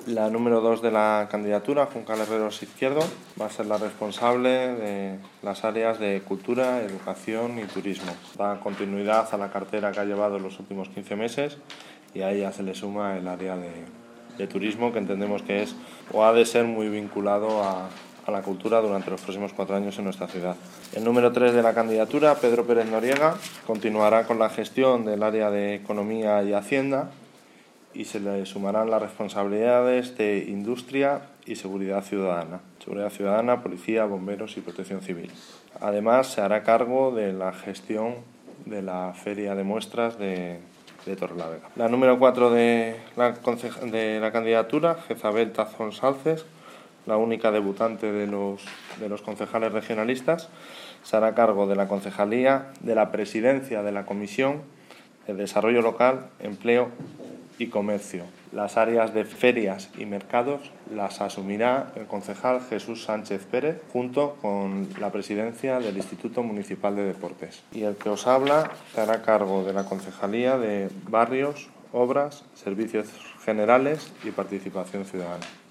La número 2 de la candidatura, Juncal Herreros Izquierdo, va a ser la responsable de las áreas de cultura, educación y turismo. Da continuidad a la cartera que ha llevado en los últimos 15 meses y a ella se le suma el área de turismo, que entendemos que es o ha de ser muy vinculado a la cultura durante los próximos 4 años en nuestra ciudad. El número 3 de la candidatura, Pedro Pérez Noriega, continuará con la gestión del área de Economía y Hacienda y se le sumarán las responsabilidades de Industria y Seguridad Ciudadana, Policía, Bomberos y Protección Civil. Además, se hará cargo de la gestión de la Feria de Muestras de Torrelavega. La número 4 de la candidatura, Jezabel Tazón Salces, la única debutante de los concejales regionalistas, se hará cargo de la concejalía, de la presidencia de la Comisión de Desarrollo Local, Empleo y Comercio. Las áreas de ferias y mercados las asumirá el concejal Jesús Sánchez Pérez junto con la presidencia del Instituto Municipal de Deportes. Y el que os habla se hará cargo de la concejalía de Barrios, Obras, Servicios Generales y Participación Ciudadana.